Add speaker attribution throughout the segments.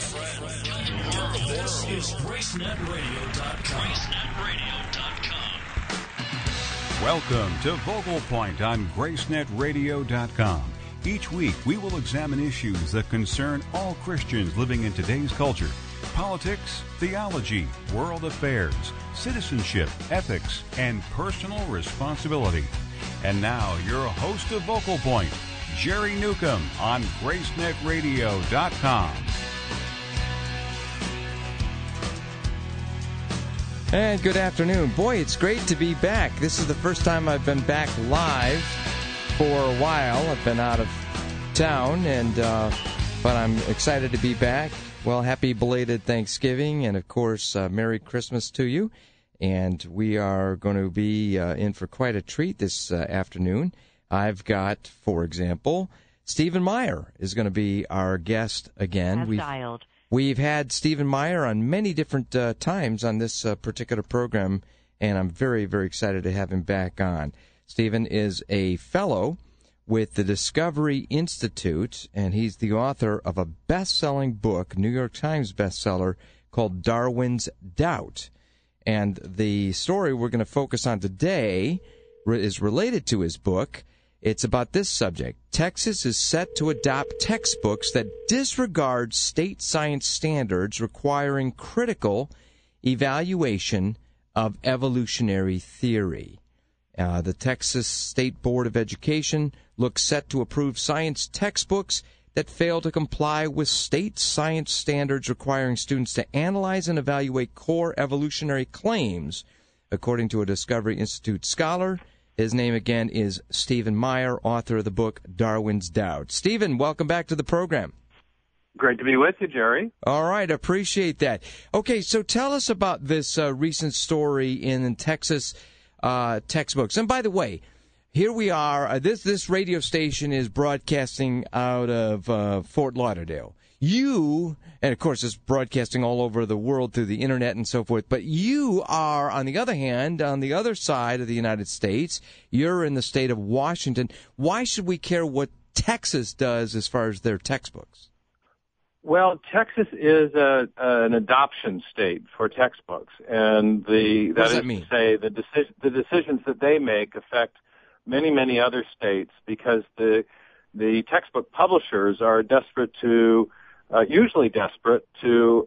Speaker 1: This is GraceNetRadio.com.
Speaker 2: Welcome to Vocal Point on GraceNetRadio.com. Each week, we will examine issues that concern all Christians living in today's culture. Politics, theology, world affairs, citizenship, ethics, and personal responsibility. And now, your host of Vocal Point, Jerry Newcomb on GraceNetRadio.com.
Speaker 3: And good afternoon. Boy, it's great to be back. This is the first time I've been back live for a while. I've been out of town, but I'm excited to be back. Well, happy belated Thanksgiving, and of course, Merry Christmas to you. And we are going to be in for quite a treat this afternoon. I've got, for example, Stephen Meyer is going to be our guest again. We've had Stephen Meyer on many different times on this particular program, and I'm very, very excited to have him back on. Stephen is a fellow with the Discovery Institute, and he's the author of a best-selling book, New York Times bestseller, called Darwin's Doubt. And the story we're going to focus on today is related to his book. It's about this subject. Texas is set to adopt textbooks that disregard state science standards requiring critical evaluation of evolutionary theory. The Texas State Board of Education looks set to approve science textbooks that fail to comply with state science standards requiring students to analyze and evaluate core evolutionary claims, according to a Discovery Institute scholar. His name again is Stephen Meyer, author of the book Darwin's Doubt. Stephen, welcome back to the program.
Speaker 4: Great to be with you, Jerry.
Speaker 3: All right, appreciate that. Okay, so tell us about this recent story in Texas textbooks. And by the way, here we are. This radio station is broadcasting out of Fort Lauderdale. You, and of course it's broadcasting all over the world through the internet and so forth, but you are, on the other hand, on the other side of the United States. You're in the state of Washington. Why should we care what Texas does as far as their textbooks?
Speaker 4: Well, Texas is an adoption state for textbooks, and the decisions that they make affect many, many other states because the textbook publishers are usually desperate to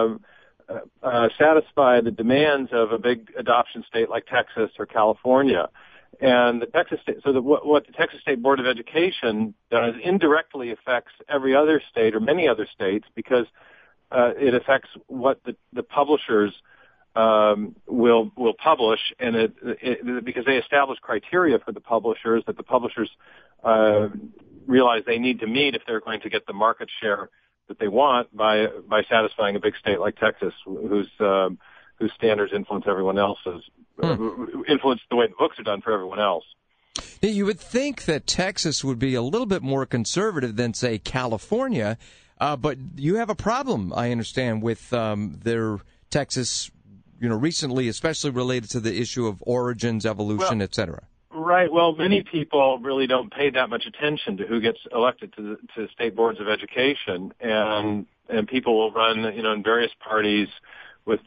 Speaker 4: satisfy the demands of a big adoption state like Texas or California. And the Texas State, what the Texas State Board of Education does indirectly affects every other state or many other states because it affects what the publishers will publish, and because they establish criteria for the publishers that the publishers realize they need to meet if they're going to get the market share that they want by satisfying a big state like Texas, whose standards influence everyone else's, influence the way the books are done for everyone else.
Speaker 3: You would think that Texas would be a little bit more conservative than, say, California, but you have a problem, I understand, with their Texas, recently, especially related to the issue of origins, evolution, et cetera.
Speaker 4: Right. Well, many people really don't pay that much attention to who gets elected to state boards of education, and people will run, in various parties with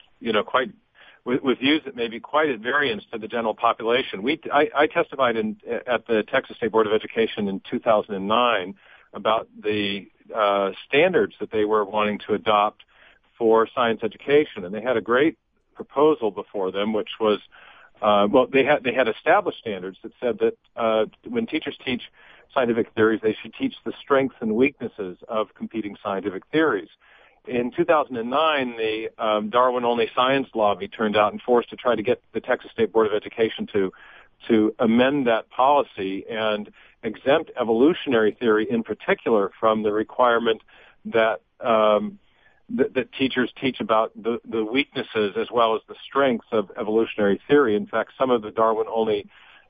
Speaker 4: views that may be quite at variance to the general population. I testified at the Texas State Board of Education in 2009 about the standards that they were wanting to adopt for science education, and they had a great proposal before them, which was they had established standards that said that when teachers teach scientific theories, they should teach the strengths and weaknesses of competing scientific theories. In 2009, the Darwin-only science lobby turned out and forced to try to get the Texas State Board of Education to amend that policy and exempt evolutionary theory in particular from the requirement that that teachers teach about the weaknesses as well as the strengths of evolutionary theory. In fact, some of the Darwin-only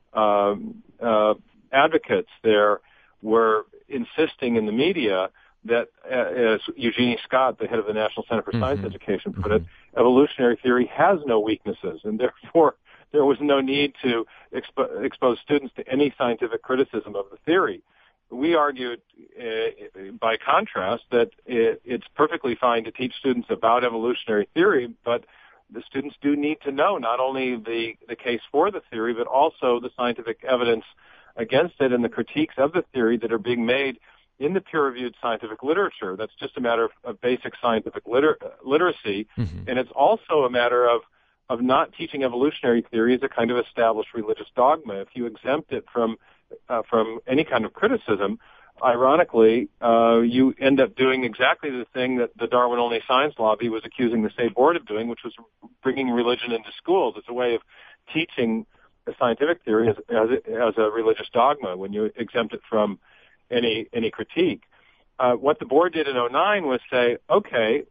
Speaker 4: advocates there were insisting in the media that, as Eugenie Scott, the head of the National Center for Science Education, put it, evolutionary theory has no weaknesses, and therefore there was no need to expose students to any scientific criticism of the theory. we argued, by contrast, that it's perfectly fine to teach students about evolutionary theory, but the students do need to know not only the case for the theory, but also the scientific evidence against it and the critiques of the theory that are being made in the peer-reviewed scientific literature. That's just a matter of basic scientific literacy. Mm-hmm. And it's also a matter of not teaching evolutionary theory as a kind of established religious dogma. If you exempt it from any kind of criticism, ironically, you end up doing exactly the thing that the Darwin-only science lobby was accusing the state board of doing, which was bringing religion into schools. It's a way of teaching a scientific theory as a religious dogma when you exempt it from any critique. What the board did in 2009 was say, okay,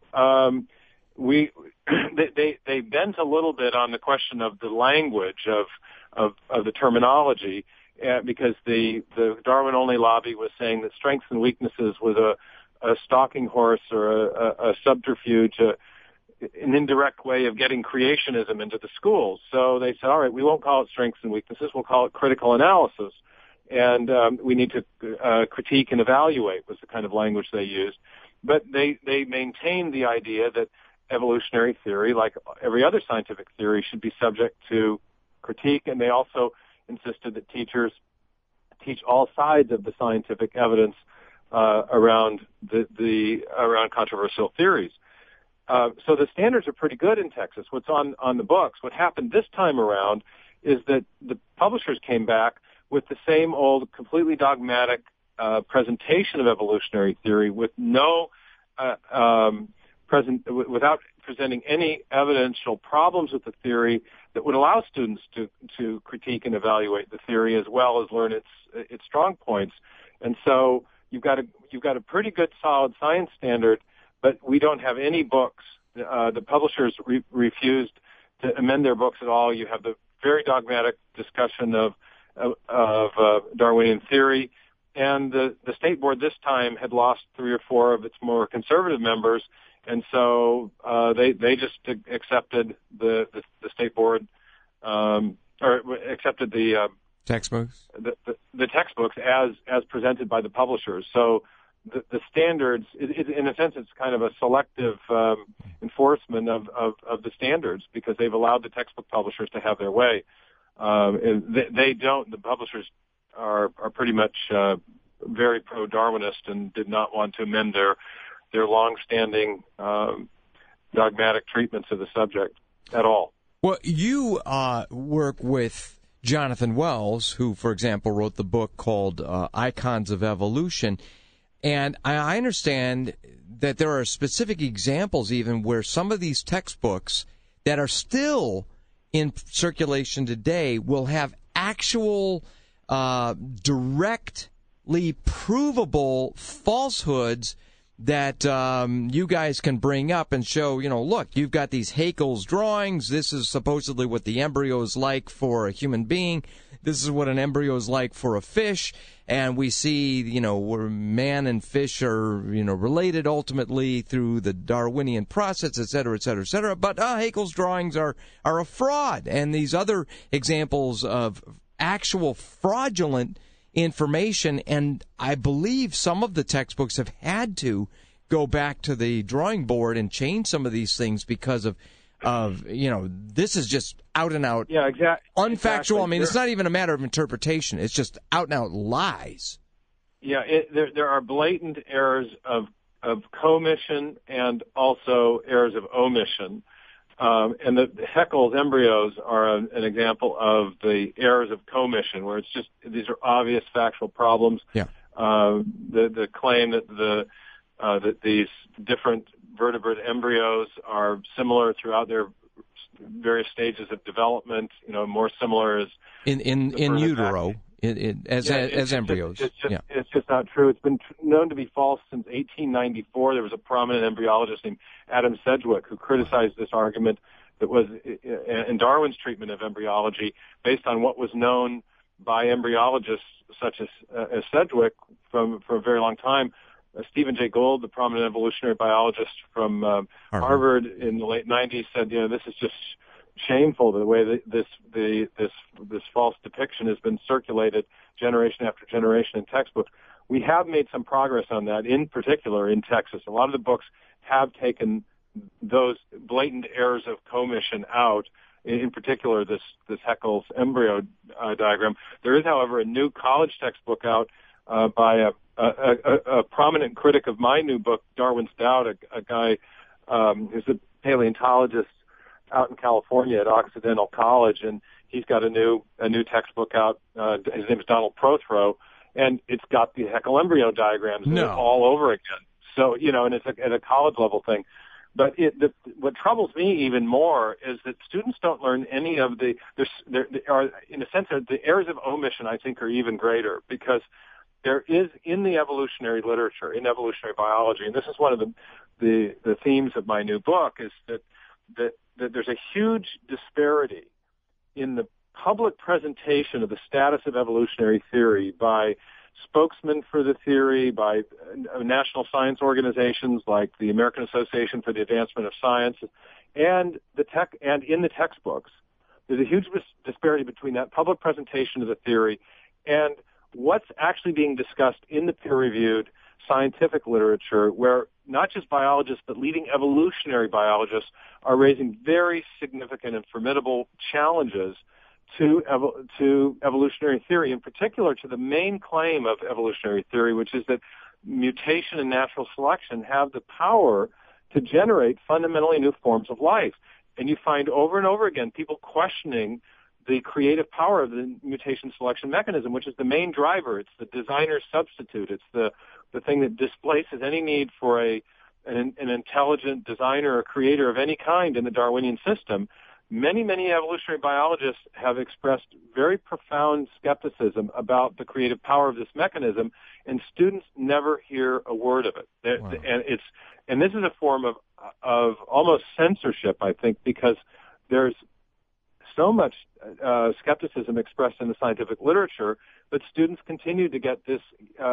Speaker 4: they bent a little bit on the question of the language of the terminology, because the Darwin-only lobby was saying that strengths and weaknesses was a stalking horse or a subterfuge, an indirect way of getting creationism into the schools. So they said, all right, we won't call it strengths and weaknesses, we'll call it critical analysis. And we need to critique and evaluate was the kind of language they used. But they maintained the idea that evolutionary theory, like every other scientific theory, should be subject to critique, and they also insisted that teachers teach all sides of the scientific evidence around around controversial theories. So the standards are pretty good in Texas. What's on the books? What happened this time around is that the publishers came back with the same old, completely dogmatic presentation of evolutionary theory, with without presenting any evidential problems with the theory that would allow students to critique and evaluate the theory as well as learn its strong points. And so you've got a pretty good solid science standard, but we don't have any books. The publishers refused to amend their books at all. You have the very dogmatic discussion of Darwinian theory, and the state board this time had lost 3 or 4 of its more conservative members, and so they just accepted the state board or accepted the
Speaker 3: textbooks,
Speaker 4: the textbooks as presented by the publishers. So the standards, in a sense, it's kind of a selective enforcement of the standards, because they've allowed the textbook publishers to have their way. They don't. The publishers are pretty much very pro-Darwinist and did not want to amend their long-standing dogmatic treatments of the subject at all.
Speaker 3: Well, you work with Jonathan Wells, who, for example, wrote the book called Icons of Evolution, and I understand that there are specific examples even where some of these textbooks that are still in circulation today will have actual directly provable falsehoods that you guys can bring up and show, look, you've got these Haeckel's drawings. This is supposedly what the embryo is like for a human being. This is what an embryo is like for a fish. And we see, where man and fish are, related ultimately through the Darwinian process, et cetera, et cetera, et cetera. But Haeckel's drawings are a fraud. And these other examples of actual fraudulent information, and I believe some of the textbooks have had to go back to the drawing board and change some of these things because of this is just out and out unfactual. Exactly. I mean, it's not even a matter of interpretation. It's just out and out lies.
Speaker 4: Yeah, there are blatant errors of commission and also errors of omission. And the Haeckel's embryos are an example of the errors of commission, where it's just these are obvious factual problems.
Speaker 3: Yeah.
Speaker 4: The claim that that these different vertebrate embryos are similar throughout their various stages of development. More similar as
Speaker 3: in utero. As embryos.
Speaker 4: It's just not true. It's been known to be false since 1894. There was a prominent embryologist named Adam Sedgwick who criticized this argument that was in Darwin's treatment of embryology based on what was known by embryologists such as Sedgwick for a very long time. Stephen Jay Gould, the prominent evolutionary biologist from Harvard in the late 90s, said, this is just shameful the way that this false depiction has been circulated generation after generation in textbooks. we have made some progress on that, in particular in Texas. A lot of the books have taken those blatant errors of commission out, in particular this Haeckel's embryo diagram. There is, however, a new college textbook out by a prominent critic of my new book, Darwin's Doubt, a guy who's a paleontologist out in California at Occidental College, and he's got a new textbook out. His name is Donald Prothrow, and it's got the Haeckel embryo diagrams all over again. So, and it's at a college level thing. But what troubles me even more is that students don't learn any of there are, in a sense, the errors of omission, I think, are even greater, because there is, in the evolutionary literature, in evolutionary biology, and this is one of the themes of my new book, is that there's a huge disparity in the public presentation of the status of evolutionary theory by spokesmen for the theory, by national science organizations like the American Association for the Advancement of Science, and in the textbooks. There's a huge disparity between that public presentation of the theory and what's actually being discussed in the peer-reviewed scientific literature, where not just biologists but leading evolutionary biologists are raising very significant and formidable challenges to evolutionary theory, in particular to the main claim of evolutionary theory, which is that mutation and natural selection have the power to generate fundamentally new forms of life. And you find over and over again people questioning the creative power of the mutation selection mechanism, which is the main driver. It's the designer's substitute. It's the thing that displaces any need for an intelligent designer or creator of any kind in the Darwinian system. Many evolutionary biologists have expressed very profound skepticism about the creative power of this mechanism, and students never hear a word of it. Wow. And this is a form of almost censorship, I think, because there's so much skepticism expressed in the scientific literature, but students continue to get this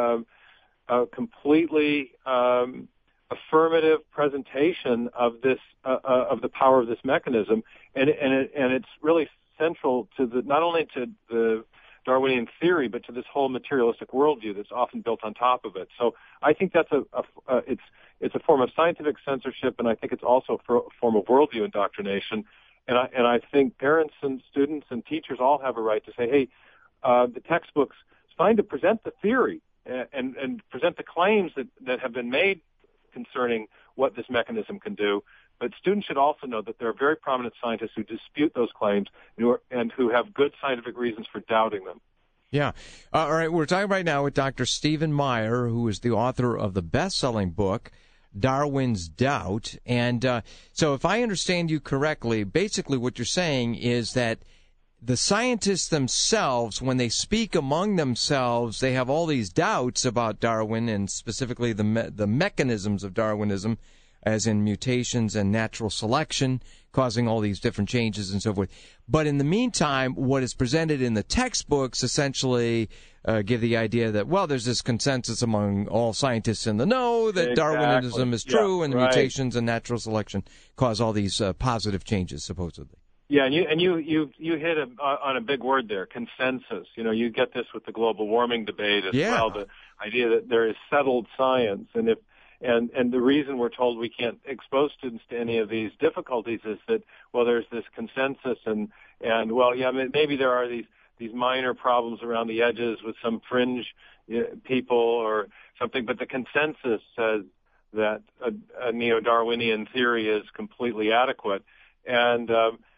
Speaker 4: completely affirmative presentation of this of the power of this mechanism, and it's really central to not only to the Darwinian theory, but to this whole materialistic worldview that's often built on top of it. So I think that's it's a form of scientific censorship, and I think it's also a form of worldview indoctrination. And I think parents and students and teachers all have a right to say, hey, the textbooks, it's fine to present the theory and present the claims that have been made concerning what this mechanism can do, but students should also know that there are very prominent scientists who dispute those claims and who have good scientific reasons for doubting them.
Speaker 3: Yeah. All right, we're talking right now with Dr. Stephen Meyer, who is the author of the best-selling book, Darwin's Doubt. And so if I understand you correctly, basically what you're saying is that the scientists themselves, when they speak among themselves, they have all these doubts about Darwin and specifically the mechanisms of Darwinism, as in mutations and natural selection, causing all these different changes and so forth. But in the meantime, what is presented in the textbooks essentially give the idea that, well, there's this consensus among all scientists in the know that Darwinism is true, and mutations and natural selection cause all these positive changes, supposedly.
Speaker 4: Yeah, and you hit on a big word there, consensus. You get this with the global warming debate as well, the idea that there is settled science, and the reason we're told we can't expose students to any of these difficulties is that, well, there's this consensus, and well, yeah, maybe there are these minor problems around the edges with some fringe people or something, but the consensus says that a neo-Darwinian theory is completely adequate. And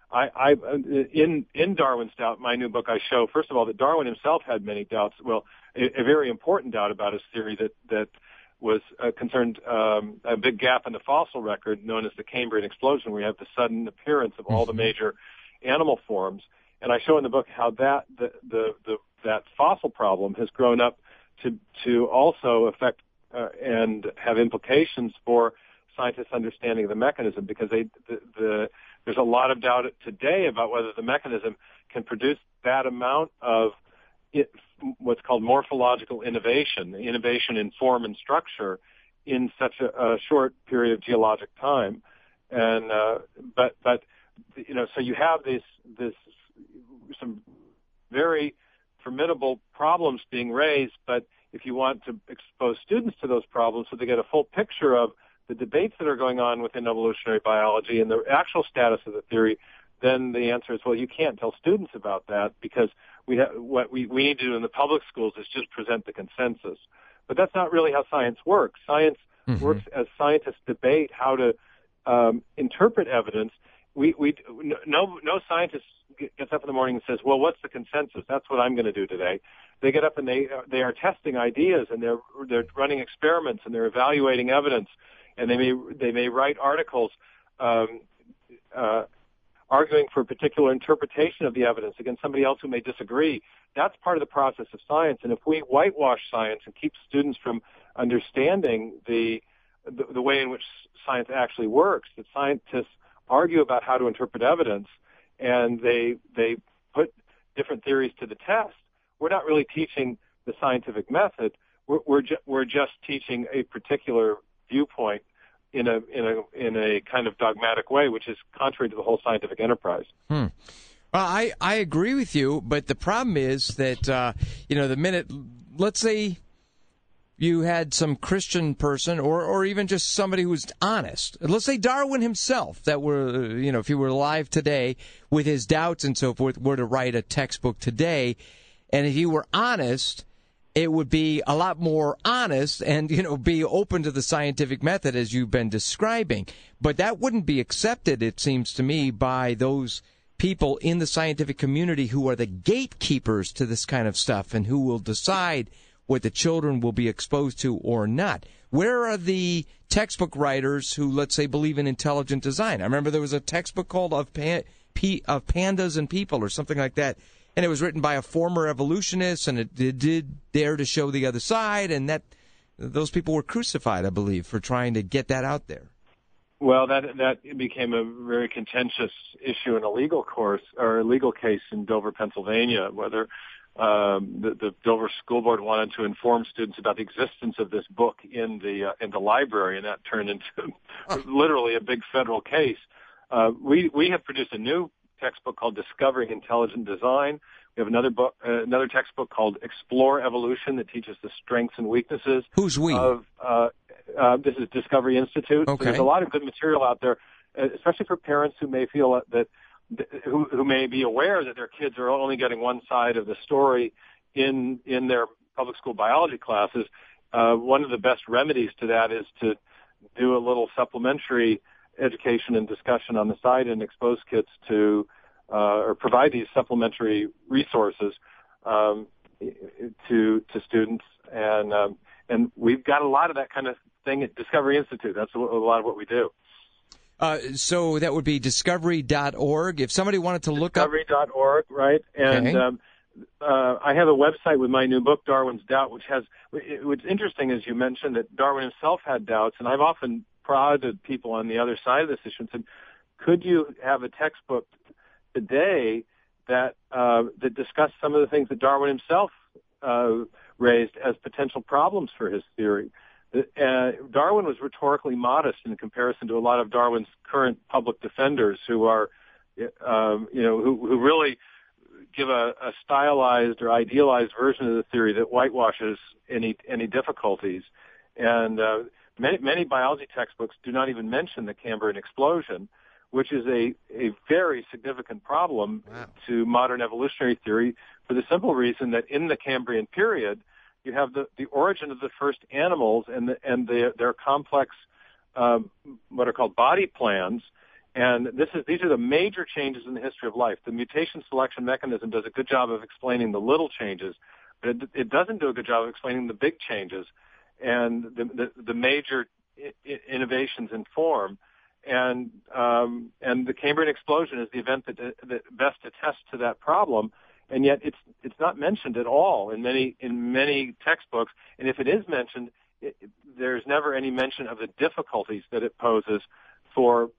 Speaker 4: in Darwin's Doubt, my new book, I show, first of all, that Darwin himself had many doubts. Well, a very important doubt about his theory that was concerned a big gap in the fossil record known as the Cambrian explosion, where you have the sudden appearance of all the major animal forms. And I show in the book how that fossil problem has grown up to also affect and have implications for scientists' understanding of the mechanism, because there's a lot of doubt today about whether the mechanism can produce that amount of what's called morphological innovation in form and structure in such a short period of geologic time. And but so you have this some very formidable problems being raised, but if you want to expose students to those problems so they get a full picture of the debates that are going on within evolutionary biology and the actual status of the theory, then the answer is, well, you can't tell students about that because what we need to do in the public schools is just present the consensus. But that's not really how science works. Science works as scientists debate how to interpret evidence. No scientist gets up in the morning and says, well, what's the consensus? That's what I'm going to do today. They get up and they are testing ideas, and they're running experiments, and they're evaluating evidence, and they may write articles arguing for a particular interpretation of the evidence against somebody else who may disagree. That's part of the process of science. And if we whitewash science and keep students from understanding the way in which science actually works, that scientists argue about how to interpret evidence, and they put different theories to the test, we're not really teaching the scientific method. We're just teaching a particular viewpoint in a kind of dogmatic way, which is contrary to the whole scientific enterprise.
Speaker 3: Well, I agree with you, but the problem is that the minute, let's say, you had some Christian person or even just somebody who's honest. Let's say Darwin himself, that were, if he were alive today with his doubts and so forth, were to write a textbook today, and if he were honest, it would be a lot more honest and, be open to the scientific method as you've been describing. But that wouldn't be accepted, it seems to me, by those people in the scientific community who are the gatekeepers to this kind of stuff and who will decide what the children will be exposed to or not. Where are the textbook writers who, let's say, believe in intelligent design? I remember there was a textbook called Of Pandas and People or something like that, and it was written by a former evolutionist, and it did dare to show the other side, and that those people were crucified, I believe, for trying to get that out there.
Speaker 4: Well, that became a very contentious issue in a legal case in Dover, Pennsylvania, whether the Dover School Board wanted to inform students about the existence of this book in the library, and that turned into literally a big federal case. We have produced a new textbook called Discovering Intelligent Design. We have another textbook called Explore Evolution that teaches the strengths and weaknesses.
Speaker 3: Who's we?
Speaker 4: This is Discovery Institute.
Speaker 3: Okay.
Speaker 4: So there's a lot of good material out there, especially for parents who may feel that who may be aware that their kids are only getting one side of the story in their public school biology classes. One of the best remedies to that is to do a little supplementary education and discussion on the side and expose kids to or provide these supplementary resources to students. And we've got a lot of that kind of thing at Discovery Institute. That's a lot of what we do.
Speaker 3: So that would be discovery.org. If somebody wanted to look up...
Speaker 4: Discovery.org, right? And
Speaker 3: okay.
Speaker 4: I have a website with my new book, Darwin's Doubt, which has... What's interesting is you mentioned that Darwin himself had doubts, and I've often prodded people on the other side of this issue and said, could you have a textbook today that discussed some of the things that Darwin himself raised as potential problems for his theory? Darwin was rhetorically modest in comparison to a lot of Darwin's current public defenders who are, who really give a stylized or idealized version of the theory that whitewashes any difficulties. And many biology textbooks do not even mention the Cambrian explosion, which is a very significant problem to modern evolutionary theory for the simple reason that in the Cambrian period, you have the origin of the first animals and their complex what are called body plans, and these are the major changes in the history of life. The mutation selection mechanism does a good job of explaining the little changes, but it doesn't do a good job of explaining the big changes and the major innovations in form. And the Cambrian explosion is the event that best attests to that problem. And yet it's not mentioned at all in many textbooks. And if it is mentioned, there's never any mention of the difficulties that it poses for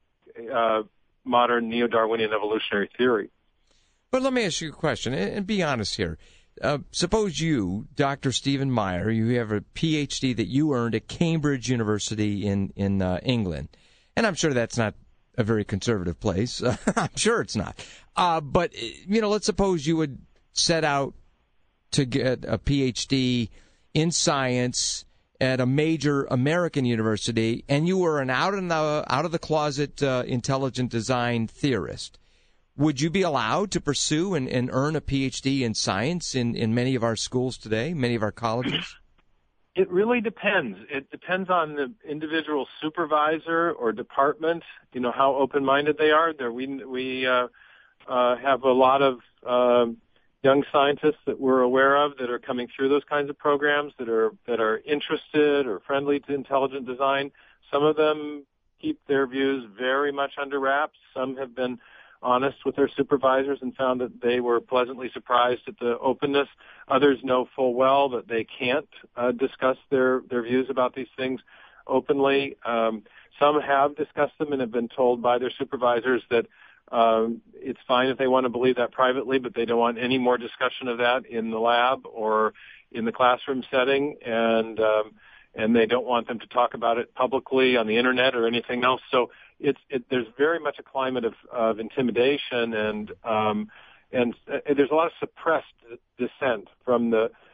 Speaker 4: modern neo-Darwinian evolutionary theory.
Speaker 3: But let me ask you a question, and be honest here. Suppose you, Dr. Stephen Meyer, you have a Ph.D. that you earned at Cambridge University in England. And I'm sure that's not a very conservative place. I'm sure it's not. But, let's suppose you would set out to get a PhD in science at a major American university, and you were an out of the closet intelligent design theorist, would you be allowed to pursue and earn a PhD in science in many of our schools today, many of our colleges?
Speaker 4: It really depends. It depends on the individual supervisor or department, how open-minded they are. We have a lot of young scientists that we're aware of that are coming through those kinds of programs that are interested or friendly to intelligent design. Some of them keep their views very much under wraps. Some have been honest with their supervisors and found that they were pleasantly surprised at the openness. Others know full well that they can't discuss their views about these things openly. Some have discussed them and have been told by their supervisors that it's fine if they want to believe that privately, but they don't want any more discussion of that in the lab or in the classroom setting, and they don't want them to talk about it publicly on the internet or anything else. So there's very much a climate of intimidation, and there's a lot of suppressed dissent from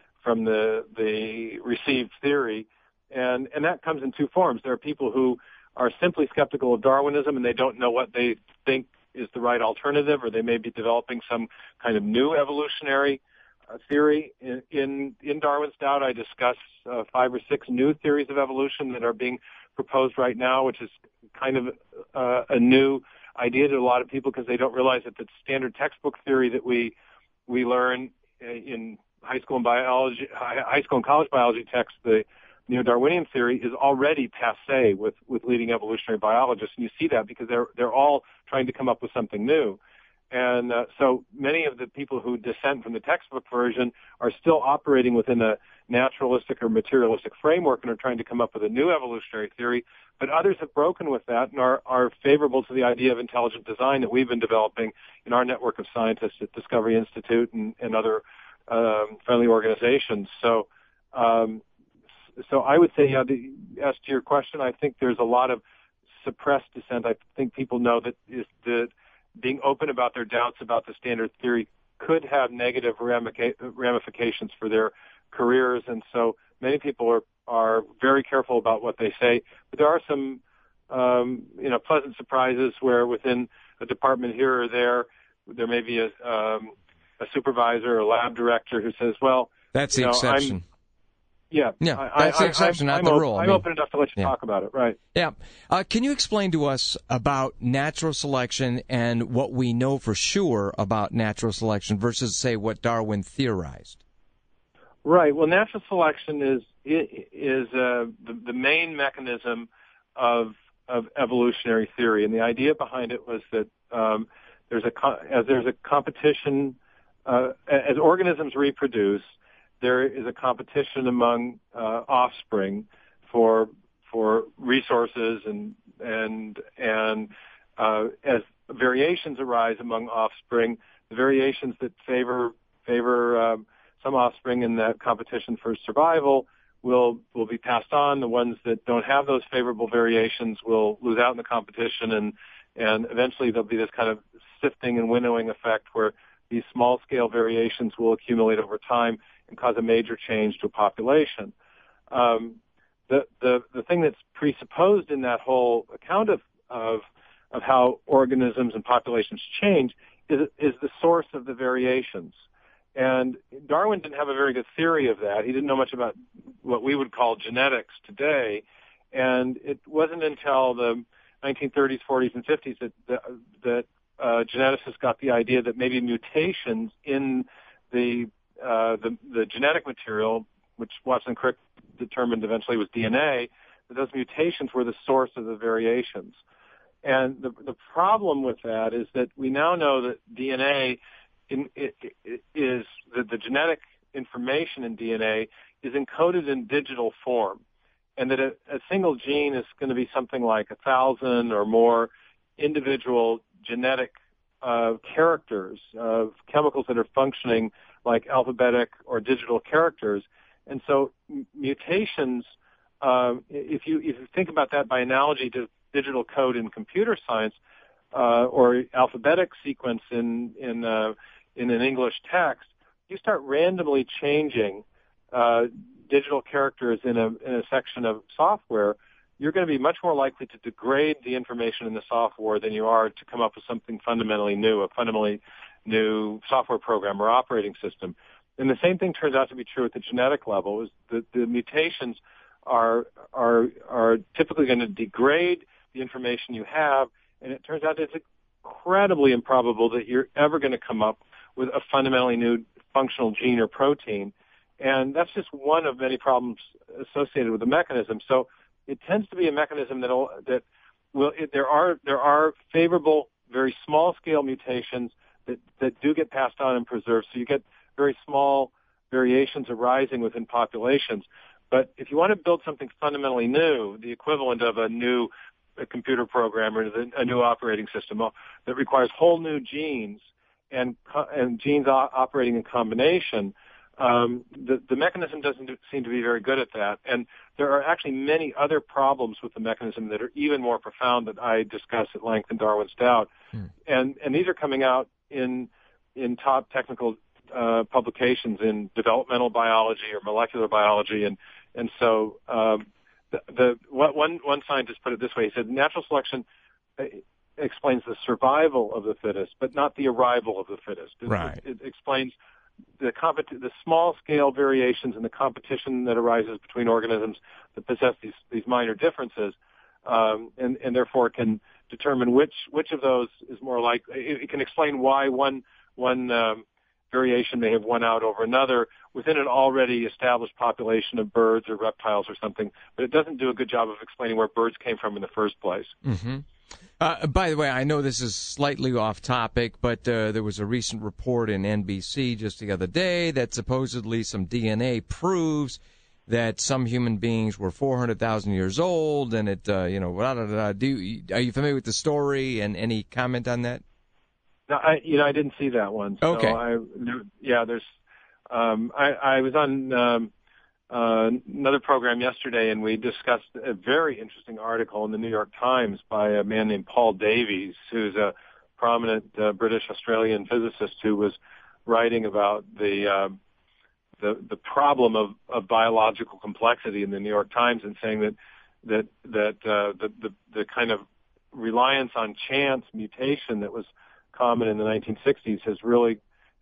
Speaker 4: the received theory, and that comes in two forms. There are people who are simply skeptical of Darwinism, and they don't know what they think is the right alternative, or they may be developing some kind of new evolutionary theory. In Darwin's Doubt, I discuss 5 or 6 new theories of evolution that are being proposed right now, which is kind of a new idea to a lot of people because they don't realize that the standard textbook theory that we learn in high school and college biology texts, the neo-Darwinian theory, is already passé with leading evolutionary biologists, and you see that because they're all trying to come up with something new. And so many of the people who dissent from the textbook version are still operating within a naturalistic or materialistic framework and are trying to come up with a new evolutionary theory. But others have broken with that and are favorable to the idea of intelligent design that we've been developing in our network of scientists at Discovery Institute and other friendly organizations. So I would say, as to your question, I think there's a lot of suppressed dissent. I think people know that being open about their doubts about the standard theory could have negative ramifications for their careers, and so many people are very careful about what they say. But there are some, pleasant surprises where within a department here or there may be a supervisor or a lab director who says, "Well,
Speaker 3: that's the exception." That's the exception, not the rule.
Speaker 4: I'm open enough to let you talk about it, right?
Speaker 3: Yeah. Can you explain to us about natural selection and what we know for sure about natural selection versus, say, what Darwin theorized?
Speaker 4: Right. Well, natural selection is the main mechanism of evolutionary theory, and the idea behind it was that there's a competition as organisms reproduce. There is a competition among offspring for resources, and as variations arise among offspring, the variations that favor some offspring in that competition for survival will be passed on. The ones that don't have those favorable variations will lose out in the competition, and eventually there'll be this kind of sifting and winnowing effect where these small-scale variations will accumulate over time and cause a major change to a population. The thing that's presupposed in that whole account of how organisms and populations change is the source of the variations. And Darwin didn't have a very good theory of that. He didn't know much about what we would call genetics today. And it wasn't until the 1930s, 40s, and 50s that geneticists got the idea that maybe mutations in the genetic material, which Watson Crick determined eventually was DNA, that those mutations were the source of the variations. And the problem with that is that we now know that DNA is the genetic information in DNA is encoded in digital form, and that a single gene is going to be something like 1,000 or more individual genetic characters of chemicals that are functioning like alphabetic or digital characters. And so mutations, if you think about that by analogy to digital code in computer science, or alphabetic sequence in an English text, you start randomly changing digital characters in a section of software, you're going to be much more likely to degrade the information in the software than you are to come up with something fundamentally new, a fundamentally new software program or operating system. And the same thing turns out to be true at the genetic level, is that the mutations are typically going to degrade the information you have, and it turns out it's incredibly improbable that you're ever going to come up with a fundamentally new functional gene or protein. And that's just one of many problems associated with the mechanism. So it tends to be a mechanism there are favorable, very small scale mutations that do get passed on and preserved. So you get very small variations arising within populations. But if you want to build something fundamentally new, the equivalent of a computer program or a new operating system that requires whole new genes and genes operating in combination, the mechanism doesn't seem to be very good at that. And there are actually many other problems with the mechanism that are even more profound that I discuss at length in Darwin's Doubt. And these are coming out in top technical publications in developmental biology or molecular biology. And so one scientist put it this way. He said, natural selection explains the survival of the fittest, but not the arrival of the fittest.
Speaker 3: Right.
Speaker 4: It explains the small-scale variations and the competition that arises between organisms that possess these minor differences, and therefore can determine which of those is more likely. It can explain why one variation may have won out over another within an already established population of birds or reptiles or something, but it doesn't do a good job of explaining where birds came from in the first place.
Speaker 3: Mm-hmm. By the way, I know this is slightly off topic, but there was a recent report in NBC just the other day that supposedly some DNA proves that some human beings were 400,000 years old, and it, are you familiar with the story, and any comment on that?
Speaker 4: No, I didn't see that one. So
Speaker 3: okay.
Speaker 4: I was on another program yesterday, and we discussed a very interesting article in the New York Times by a man named Paul Davies, who's a prominent British-Australian physicist who was writing about the problem of biological complexity in the New York Times, and saying that the kind of reliance on chance mutation that was common in the 1960s has really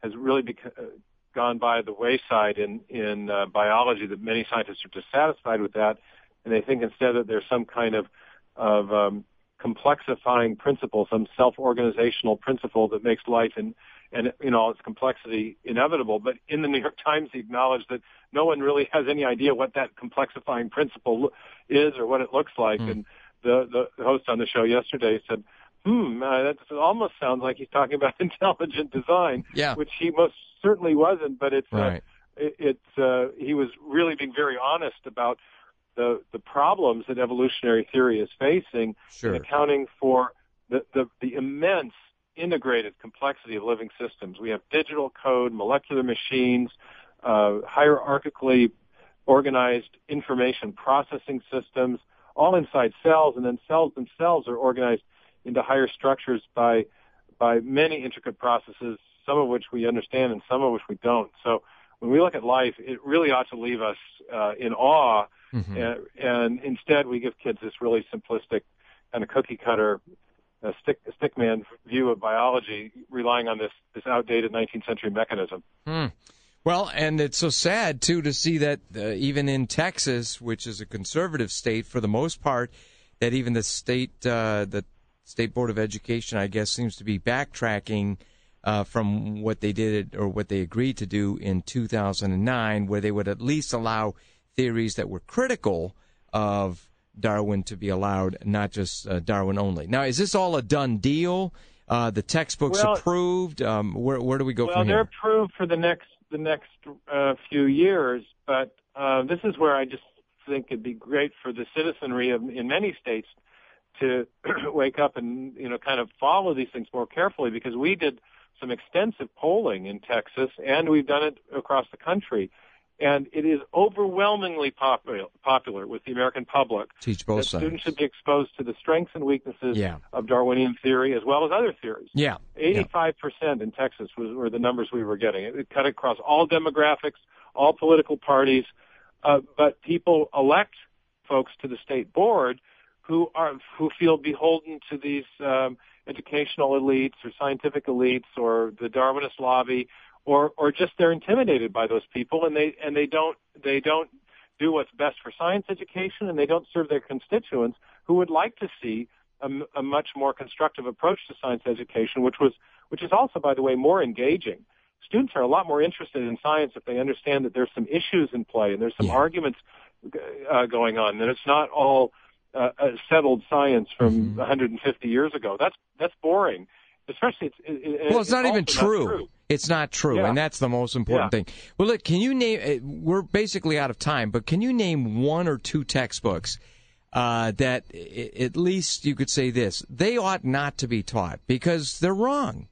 Speaker 4: gone by the wayside in biology, that many scientists are dissatisfied with that, and they think instead that there's some kind of complexifying principle, some self-organizational principle that makes life and all its complexity inevitable. But in the New York Times, he acknowledged that no one really has any idea what that complexifying principle is or what it looks like. And the host on the show yesterday said, that almost sounds like he's talking about intelligent design, which he most certainly wasn't, but it's
Speaker 3: right.
Speaker 4: He was really being very honest about the problems that evolutionary theory is facing,
Speaker 3: sure.
Speaker 4: in accounting for the immense integrated complexity of living systems. We have digital code, molecular machines, hierarchically organized information processing systems, all inside cells, and then cells themselves are organized into higher structures by many intricate processes, some of which we understand and some of which we don't. So when we look at life, it really ought to leave us in awe, and instead we give kids this really simplistic kind of cookie-cutter stickman view of biology, relying on this outdated 19th century mechanism.
Speaker 3: Well, and it's so sad, too, to see that even in Texas, which is a conservative state for the most part, that even the State Board of Education, I guess, seems to be backtracking from what they did or what they agreed to do in 2009, where they would at least allow theories that were critical of Darwin to be allowed, not just Darwin only. Now, is this all a done deal? The textbooks approved? Where do we go from here?
Speaker 4: Well, they're approved for the next few years, but this is where I just think it'd be great for the citizenry in many states to wake up and kind of follow these things more carefully, because we did some extensive polling in Texas, and we've done it across the country. And it is overwhelmingly popular with the American public.
Speaker 3: Teach both
Speaker 4: that
Speaker 3: sides.
Speaker 4: Students should be exposed to the strengths and weaknesses of Darwinian theory as well as other theories. 85% in Texas were the numbers we were getting. It cut across all demographics, all political parties, but people elect folks to the state board who feel beholden to these educational elites or scientific elites or the Darwinist lobby, or just they're intimidated by those people, and they don't do what's best for science education, and they don't serve their constituents who would like to see a much more constructive approach to science education, which is also, by the way, more engaging. Students are a lot more interested in science if they understand that there's some issues in play and there's some arguments going on, that it's not all settled science from 150 years ago. That's boring. Especially, it's
Speaker 3: not even true. It's not true, and that's the most important thing. Well, look, can you name? We're basically out of time, but can you name one or two textbooks that at least you could say this: they ought not to be taught because they're wrong?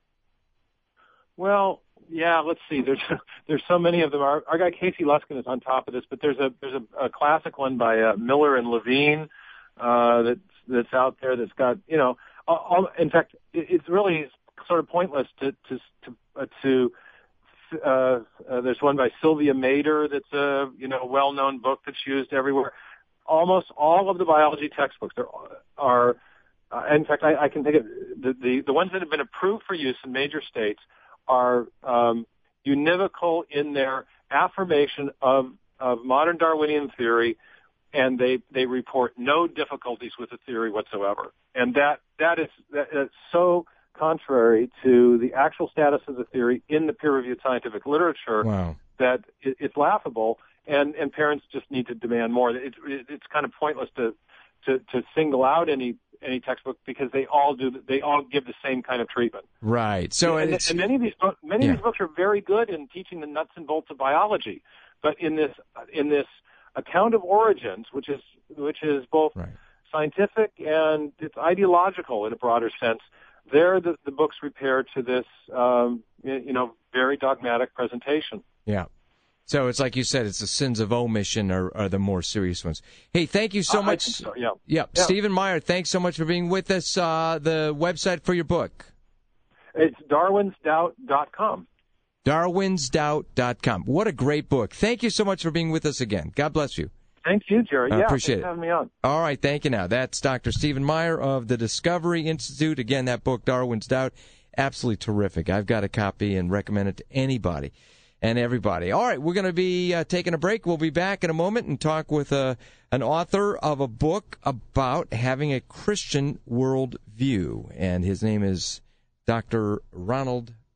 Speaker 4: Well, yeah. Let's see. There's so many of them. Our guy Casey Luskin is on top of this, but there's a classic one by Miller and Levine that's out there that's got in fact, it's really sort of pointless to there's one by Sylvia Mader that's a well-known book that's used everywhere. Almost all of the biology textbooks are in fact, I can think of the ones that have been approved for use in major states are univocal in their affirmation of modern Darwinian theory, and they report no difficulties with the theory whatsoever. And that's so contrary to the actual status of the theory in the peer-reviewed scientific literature that it's laughable, and parents just need to demand more. It's kind of pointless to single out any textbook because they all give the same kind of treatment.
Speaker 3: Right. So
Speaker 4: and many of these books are very good in teaching the nuts and bolts of biology, but in this account of origins, which is both scientific and it's ideological in a broader sense, there the books repair to this very dogmatic presentation.
Speaker 3: Yeah. So it's like you said, it's the sins of omission are the more serious ones. Hey, thank you so much.
Speaker 4: So,
Speaker 3: Stephen Meyer, thanks so much for being with us. The website for your book?
Speaker 4: It's darwinsdoubt.com.
Speaker 3: darwinsdoubt.com. What a great book. Thank you so much for being with us again. God bless you.
Speaker 4: Thank you, Jerry.
Speaker 3: I appreciate it.
Speaker 4: Thanks for having me on.
Speaker 3: All right, thank you now. That's Dr. Stephen Meyer of the Discovery Institute. Again, that book, Darwin's Doubt, absolutely terrific. I've got a copy and recommend it to anybody and everybody. All right, we're going to be taking a break. We'll be back in a moment and talk with an author of a book about having a Christian worldview, and his name is Dr. Ronald